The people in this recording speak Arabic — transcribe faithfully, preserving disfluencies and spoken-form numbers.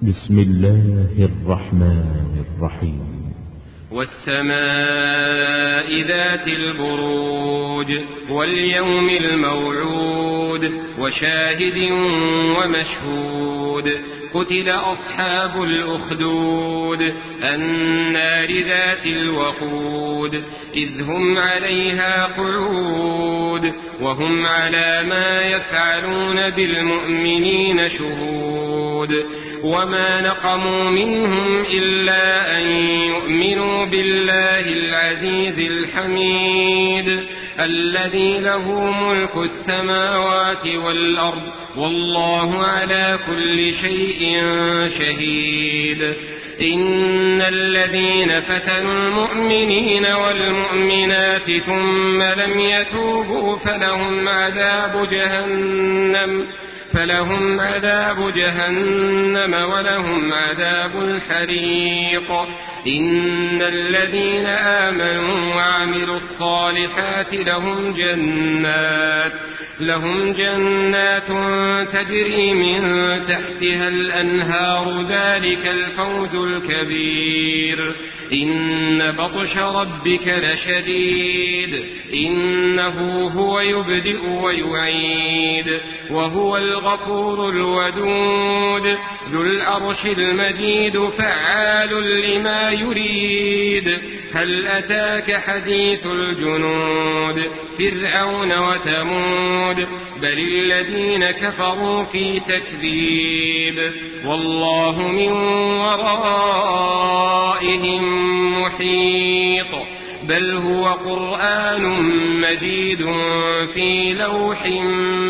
بسم الله الرحمن الرحيم. والسماء ذات البروج واليوم الموعود وشاهد ومشهود قتل أصحاب الأخدود النار ذات الوقود إذ هم عليها قعود وهم على ما يفعلون بالمؤمنين شهود وما نقموا منهم إلا أن يؤمنوا بالله العزيز الحميد الذي له ملك السماوات والأرض والله على كل شيء شهيد. إن الذين فتنوا المؤمنين والمؤمنات ثم لم يتوبوا فلهم عذاب جهنم فلهم عذاب جهنم ولهم عذاب الحريق. إن الذين آمنوا وعملوا الصالحات لهم جنات لهم جنات تجري من تحتها الأنهار ذلك الفوز الكبير. إن بطش ربك لشديد إنه هو يبدئ ويعيد وهو الغفور الودود ذو العرش المجيد فعال لما يريد. هل أتاك حديث الجنود فرعون وثمود بل الذين كفروا في تكذيب والله من ورائهم محيط بل هو قرآن مجيد في لوح